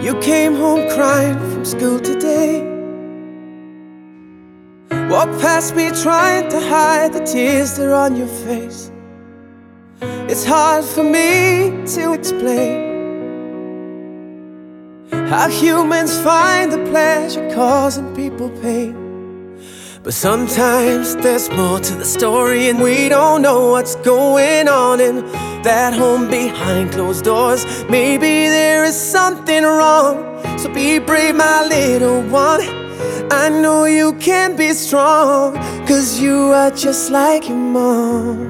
You came home crying from school today. Walked past me trying to hide the tears that are on your face. It's hard for me to explain how humans find the pleasure causing people pain. But sometimes there's more to the story, and we don't know what's going on in that home behind closed doors. Maybe there is something wrong, so be brave, my little one. I know you can be strong, 'cause you are just like your mom.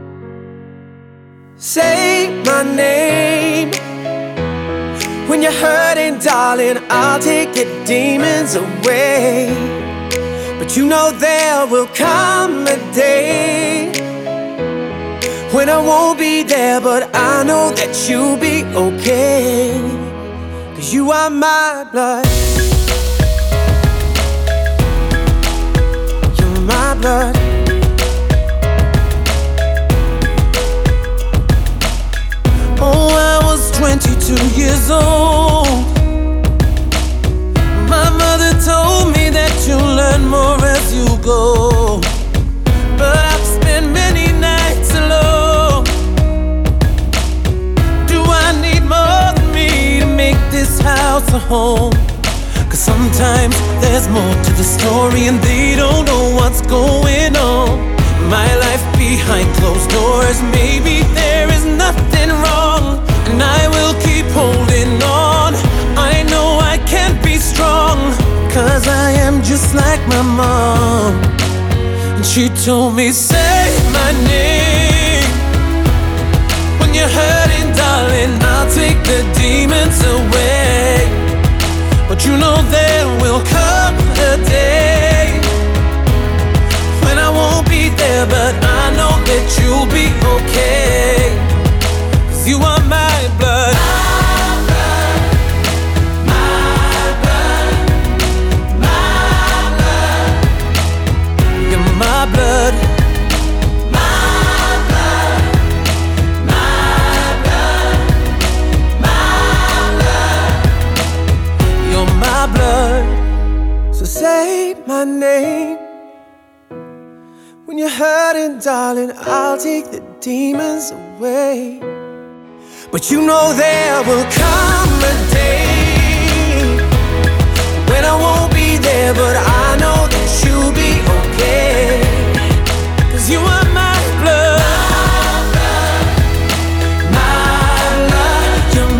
Say my name when you're hurting, darling. I'll take your demons away. But you know there will come a day when I won't be there, but I know that you'll be okay, 'cause you are my blood. You're my blood. Oh, I was 22 years old. My mother told me that you'll learn more as you go, but I've spent many nights alone. Do I need more than me to make this house a home? 'Cause sometimes there's more to the story, and they don't know what's going on. My life behind closed doors, maybe there is nothing wrong, and I will keep holding on. I know I can't be strong, 'cause I am just like my mom. And she told me, say my name when you're hurting, darling. I'll take the demons away. But you know there will come a day when I won't be there, but I know that you'll be okay, 'cause you are my blood. My blood, my blood, my blood, my blood. You're my blood. So say my name when you're hurting, darling. I'll take the demons away. But you know there will come a day when I won't be there, but I know that you'll be okay, 'cause you are my blood. My blood, you're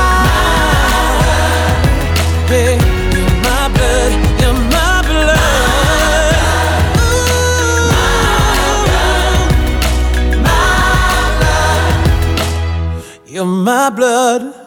mine. Babe, you're my blood, you're my blood. Ooh, my blood, you're my blood.